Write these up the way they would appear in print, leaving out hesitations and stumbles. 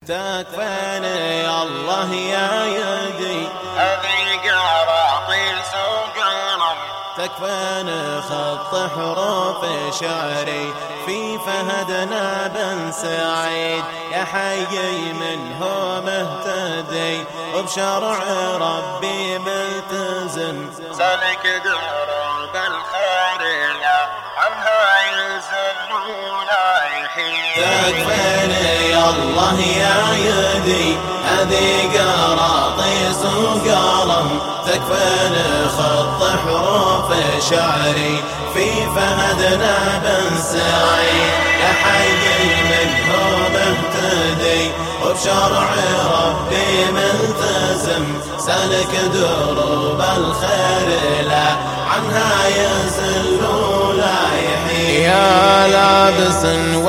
تكفيني يا الله يا يدي هذه قراطيس وقلم، تكفيني خط حروف شعري في فهدنا بن سعيد، يا حي منه مهتدي وبشرع ربي ملتزم، سالك درب الخير لا عنها يزل ولا يحيد. تكفيني يا الله يا يدي هذه قراطيس وقلم، تكفيني خط حروف شعري في فهدنا بن سعيد، يا حي منه مهتدي وبشرع ربي ملتزم، سالك دروب الخير لا عنها يزل ولا يحيد. يا لابس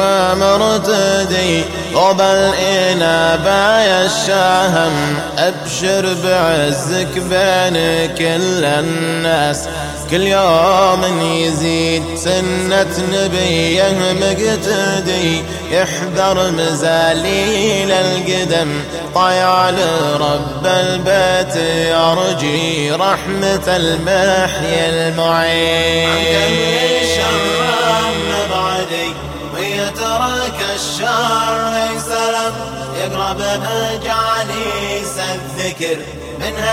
ومرتدي ثوب الإنابة يا الشهم، أبشر بعزك بين كل الناس، كل يوم يزيد سنة نبيه مقتدي، يحذر مزاليل القدم طيال رب البيت، يرجي رحمة المحيي المعين. عنك الشر مبعدي ويترك الشر سلام، يقرب مجالس الذكر منها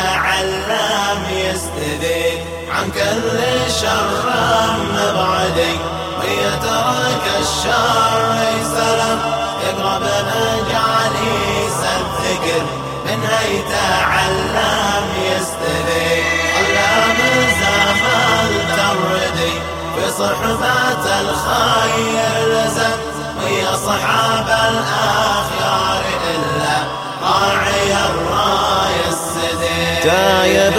يتعلم يستذيب، عن كل شر مبعدي ويترك الشر سلام، يقرب مجالس الذكر منها يتعلم يستذيب، علام زمن تردي في صحبة الخير لزم، ويا صحاب الأخيار إلا راعي الراية السديد. تايب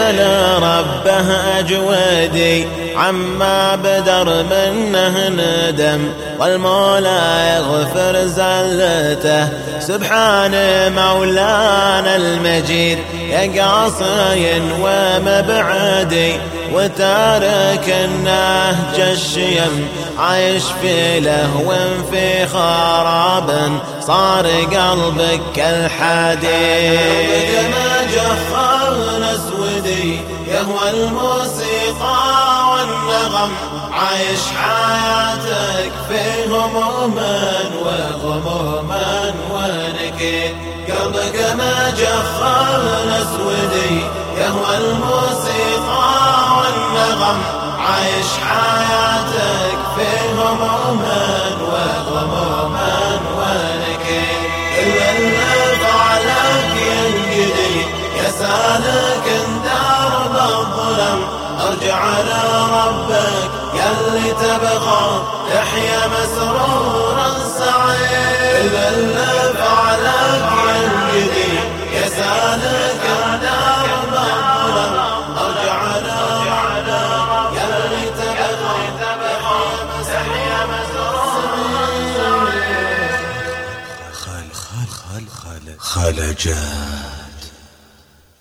لربه أجودي عما بدر منه ندم، والمولى يغفر زلته سبحان مولانا المجيد، يا قاصي ومبعدي وتارك النهج الشيم، عايش في لهو في خراب صار قلبك كالحديد. ما جفر اسودي يهوى الموسيقى والنغم، عايش حياتك في هموم وغموم ونكد، قلبك ما جفر اسودي يهوى الموسيقى والنغم، عايش حياتك في هموم وغموم ونكد، إلا اللي فعلك ينقدي يا سالك درب الظلم، ارجع لربك ياللي تبغى تحيا مسرورا سعيد، إلا اللي فعلك ينقدي يا سالك درب الظلم، ارجع لربك ياللي تبغى تحيا مسرورا سعيد. خالجان